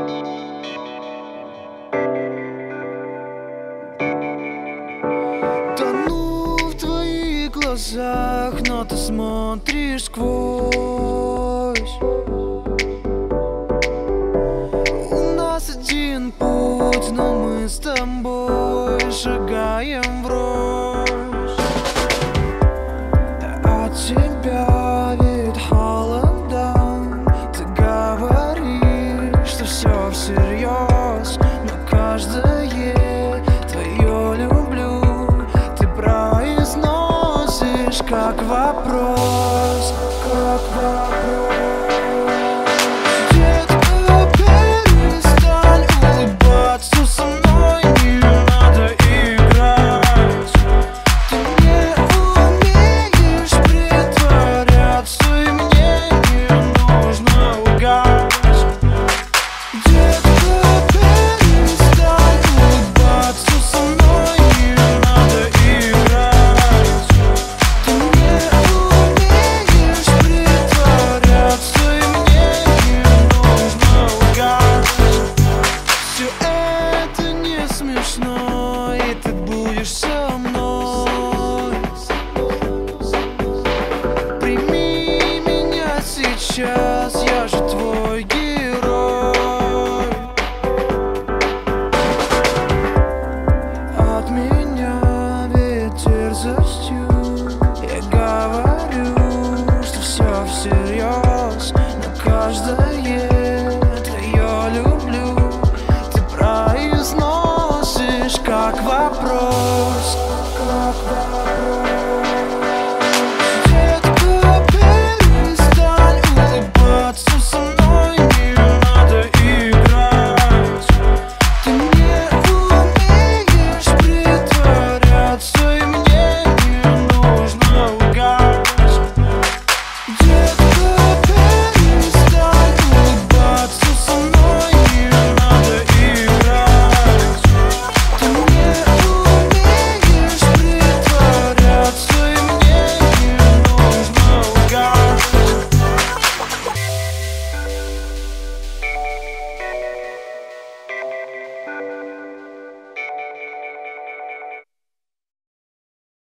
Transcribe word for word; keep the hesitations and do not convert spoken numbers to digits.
Тону в твоих глазах, но ты смотришь сквозь. У нас один путь, но мы с тобой шагаем врозь. От тебя ведь холодам. Ты говоришь, что все всерьез, но каждое твое люблю ты произносишь как вопрос, как вопрос. И ты будешь со мной. Прими меня сейчас, я же твой герой. От меня ведь дерзостью я говорю, что все всерьез, но каждое твое люблю ты произносишь как вопрос.